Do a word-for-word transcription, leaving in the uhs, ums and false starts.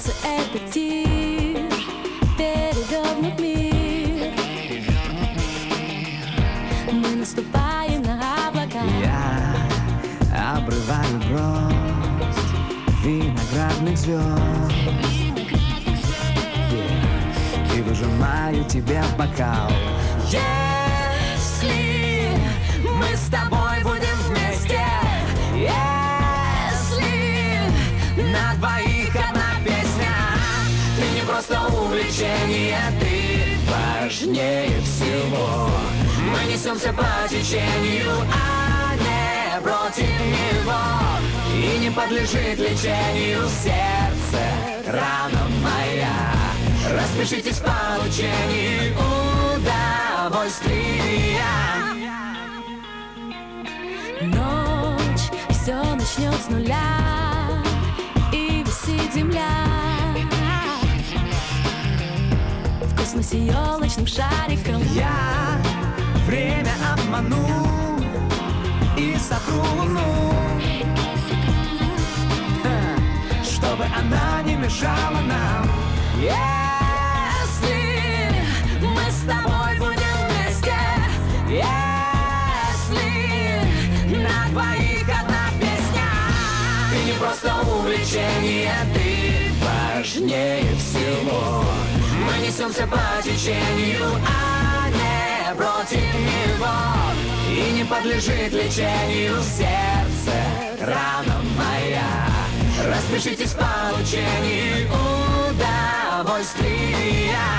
Сердце — это тир, перевернут мир. Мы наступаем на облака. Я обрываю гроздь виноградных звезд и выжимаю тебе в бокал. Если мы с тобой будем вместе, если на двоих одна песня, ты не просто увлечение, ты важнее всего. Мы несемся по течению, а не против него, и не подлежит лечению сердце, рана моя. Распишитесь в получении удовольствия. Ночь, все начнет с нуля, и висит земля в космосе елочным шариком. Я время обману и сотру луну, чтобы она не мешала нам. Если мы с тобой будем вместе, если на двоих одна песня, ты не просто увлечение, ты важнее всего. Мы несемся по течению, а не против него, и не подлежит лечению сердце, рана моя. Распишитесь в получении удовольствия.